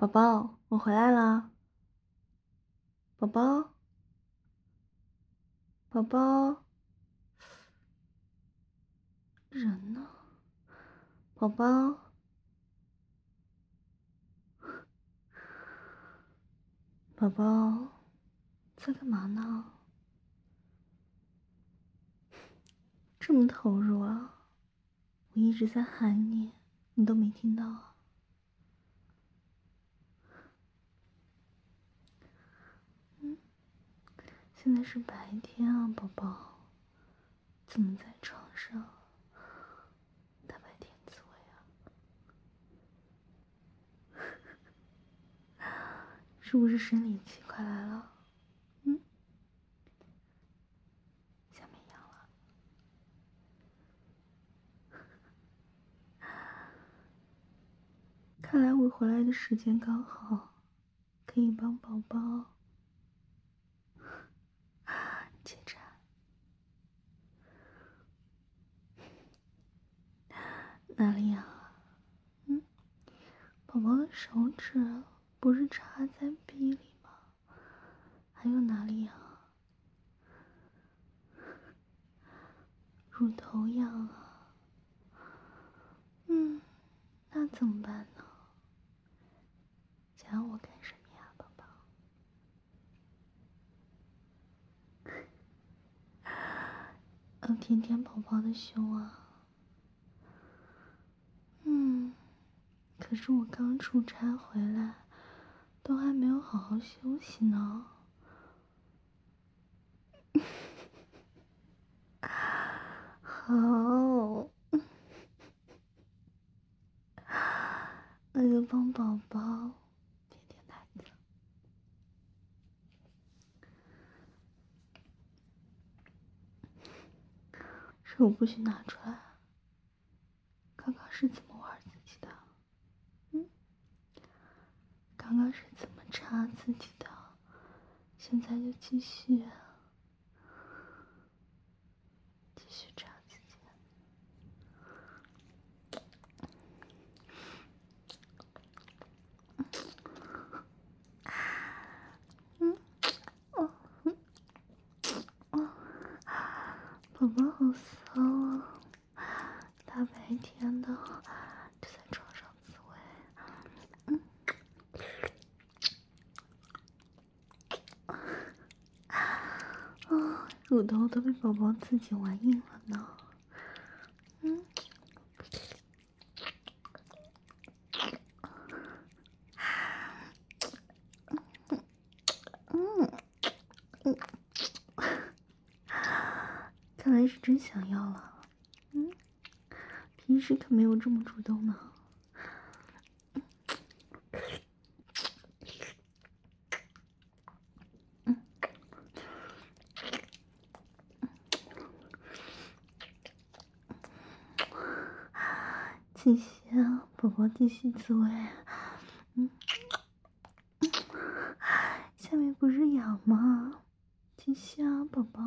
宝宝，我回来了。宝宝，宝宝，人呢？宝宝，宝宝，在干嘛呢？这么投入啊！我一直在喊你，你都没听到啊。现在是白天啊，宝宝，怎么在床上大白天自慰啊？是不是生理期快来了？下面痒了。看来我回来的时间刚好，可以帮宝宝解馋。哪里痒啊？宝宝的手指不是插在臂里吗？还有哪里痒啊？乳头痒啊。那怎么办呢？想要我干什么呀，宝宝？要舔舔宝宝的胸啊。可是我刚出差回来，都还没有好好休息呢。好，那就帮宝宝舔舔奶子。手不许拿出来。刚刚是怎么玩自己的？刚刚是怎么插自己的？现在就继续插自己。宝宝好骚啊！大白天的就在床上自慰。乳头都被宝宝自己玩硬了呢。看来是真想要了。平时可没有这么主动呢。继续啊，宝宝继续自慰。下面不是痒吗？继续啊，宝宝。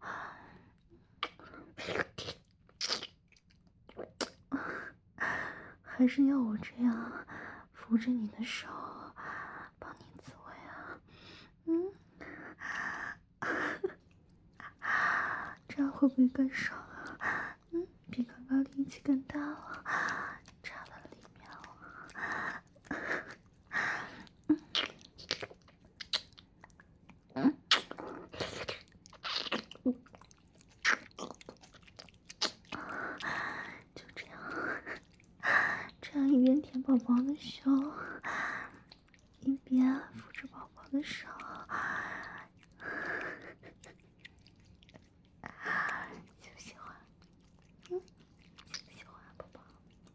还是要我这样扶着你的手，帮你自慰啊？这样会不会更爽啊？比刚刚力气更大了，插到里面了。就这样一边舔宝宝的胸，一边扶着宝宝的手。喜不喜欢？喜不喜欢啊，宝宝？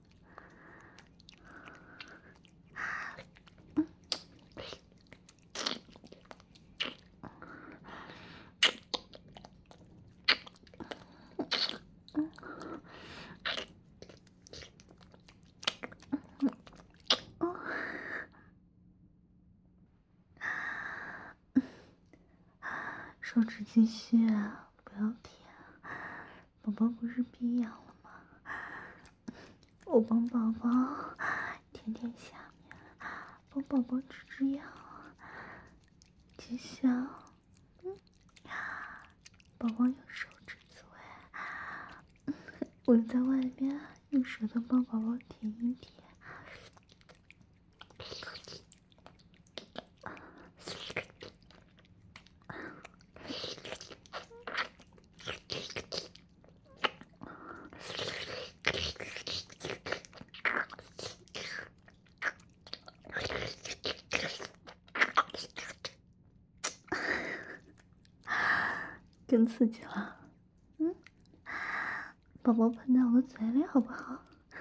手指继续，不要舔。宝宝不是逼痒了吗？我帮宝宝舔舔下面， 帮宝宝止痒。接下，宝宝有手指滋味，我在外面用舌头帮宝宝舔一舔。更刺激了，宝宝喷在我的嘴里好不好？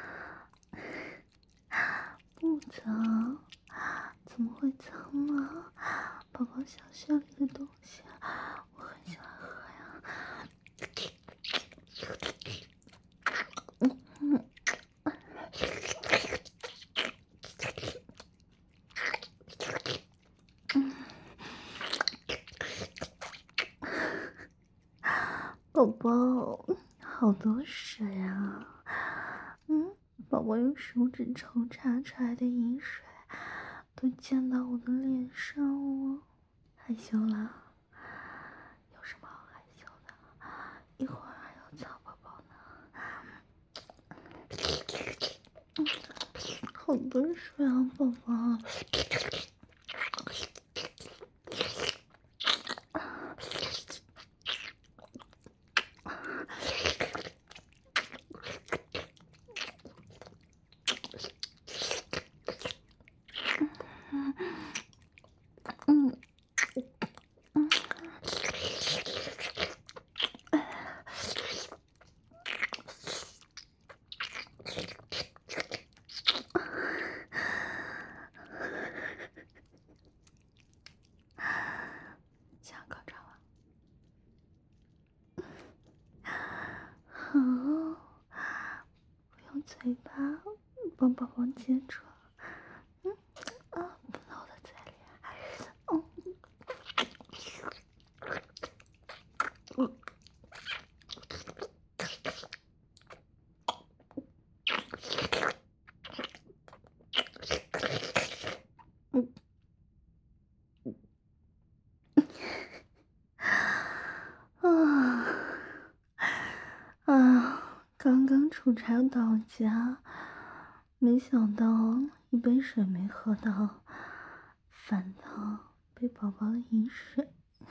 不脏，怎么会脏呢？宝宝小穴里的东西，我很喜欢喝呀。宝宝，好多水啊！宝宝用手指抽插出来的饮水都溅到我的脸上了，害羞了？有什么好害羞的？一会儿还要操宝宝呢。好多水啊，宝宝！想高潮了。好，我用嘴巴帮宝宝接住。喷到我的嘴里。刚刚出差到家，没想到一杯水没喝到，反倒被宝宝的饮水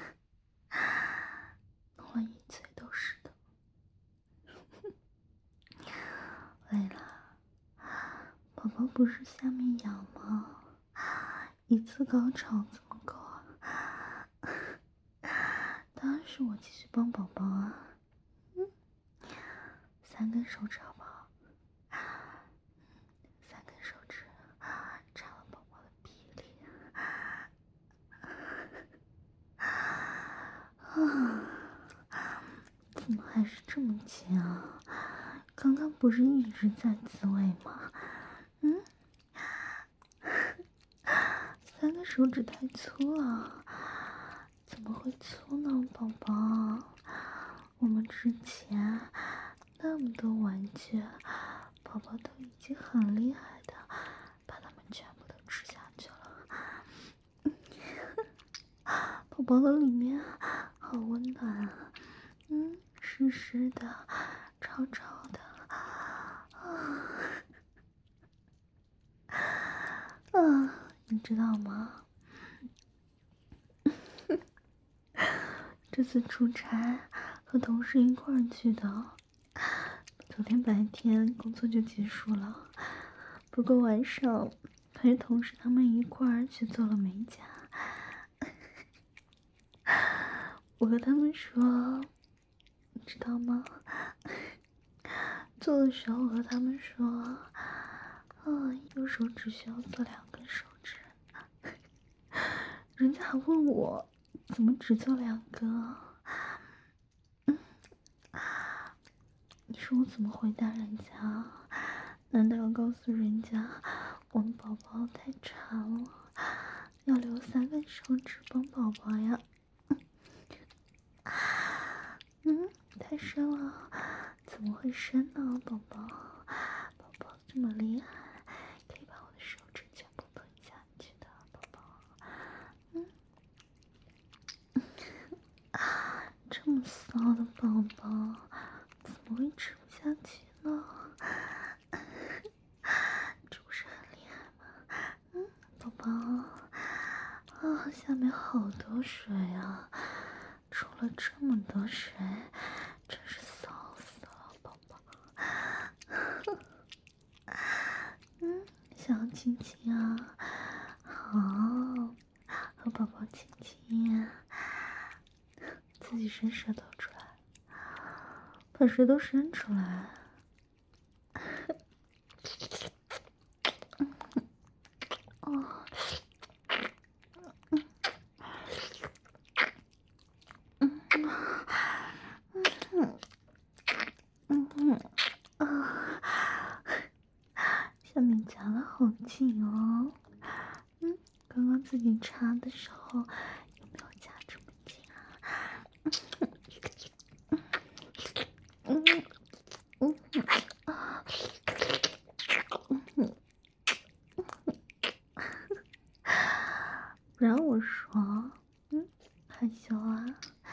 弄了一嘴都是的。累了，宝宝不是下面痒吗？一次高潮怎么够啊？当然是我继续帮宝宝啊。3根手指好不好？3根手指插到宝宝的鼻里。怎么还是这么紧啊？刚刚不是一直在自慰吗？3个手指太粗了，怎么会粗呢，宝宝？我们之前那么多玩具，宝宝都已经很厉害的把它们全部都吃下去了。宝宝的里面好温暖啊，湿湿的，潮潮的。你知道吗？这次出差和同事一块儿去的，昨天白天工作就结束了，不过晚上陪同事他们一块儿去做了美甲。我和他们说，你知道吗？做的时候我和他们说，右手只需要做2根手指。人家还问我怎么只做2个。你说我怎么回答人家？难道要告诉人家我们宝宝太馋了，要留3根手指帮宝宝呀？太深了，怎么会深呢，宝宝？宝宝这么厉害，可以把我的手指全部吞下去的。 骚的宝宝，怎么会吃不下去呢？这不是很厉害吗？宝宝，下面好多水啊！出了这么多水，真是骚死了，宝宝。想要亲亲啊？好，和宝宝亲亲，自己伸舌头出来，把舌头伸出来。下面夹的好紧哦。刚刚自己插的时候有没有夹这么紧啊？不让我说，害羞啊？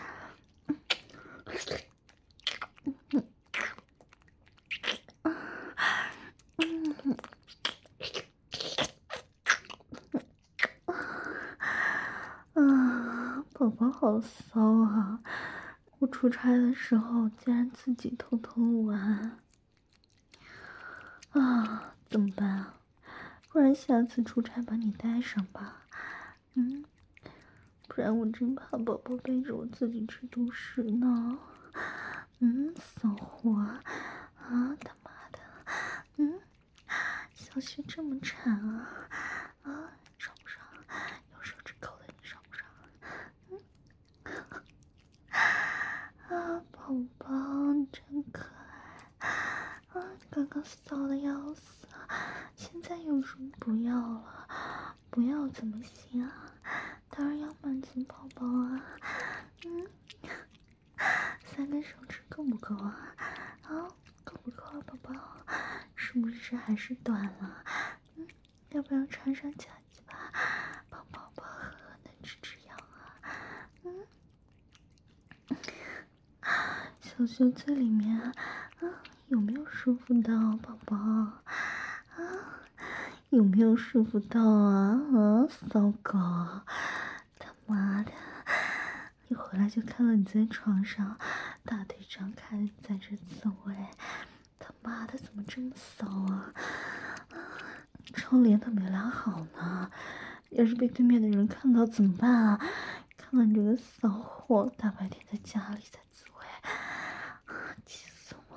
宝宝好骚啊！我出差的时候竟然自己偷偷玩啊！怎么办啊？不然下次出差把你带上吧。不然我真怕宝宝背着我自己吃独食呢。骚货啊！他妈的！小穴这么馋啊！爽不爽？用手指抠的你爽不爽？宝宝真可爱！刚刚骚的要死，现在又说不要了，不要怎么行啊？当然要满足宝宝啊！3根手指够不够啊？够不够啊，宝宝？是不是还是短了？要不要穿上夹子吧，帮宝宝呵呵的吃药啊？小穴最里面有没有舒服到宝宝？有没有舒服到啊？骚狗，他妈的！一回来就看到你在床上，大腿张开在这自慰，他妈的怎么这么骚啊？窗帘都没拉好呢，要是被对面的人看到怎么办啊？看到你这个骚货，大白天在家里在自慰，气死我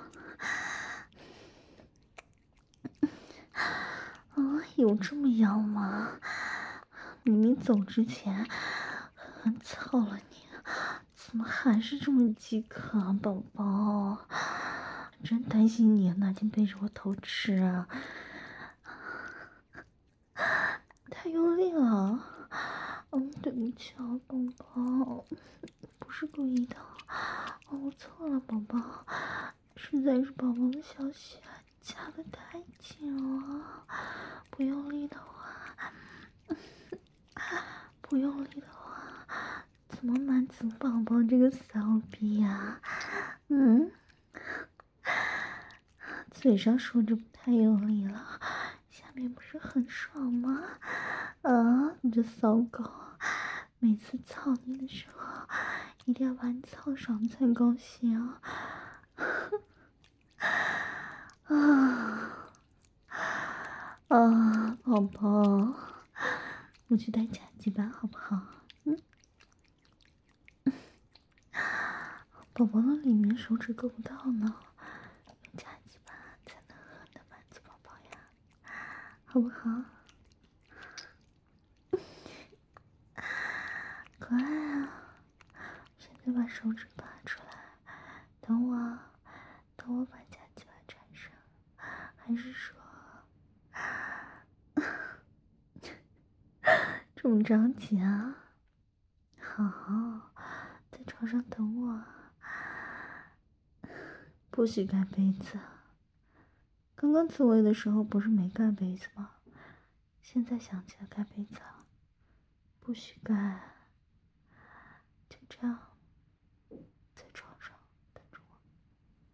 了！有这么妖吗？明明走之前很操了你，怎么还是这么饥渴啊，宝宝？真担心你哪天背着我偷吃啊！太用力了，对不起啊，宝宝，不是故意的，我错了，宝宝，实在是宝宝的小穴夹得太紧了，不用力的话，怎么满足宝宝这个骚逼呀？嘴上说着不太用力了，下面不是很爽吗？你这骚狗，每次操你的时候，一定要把你操爽才高兴宝宝，我去带夹击吧，好不好？宝宝的里面手指够不到呢，用夹击吧才能很的满足宝宝呀，好不好？可爱啊！现在把手指拔出来，等我把夹击吧穿上，还是说这么着急啊？好，在床上等我，不许盖被子。刚刚自慰的时候不是没盖被子吗？现在想起来盖被子了，不许盖。就这样。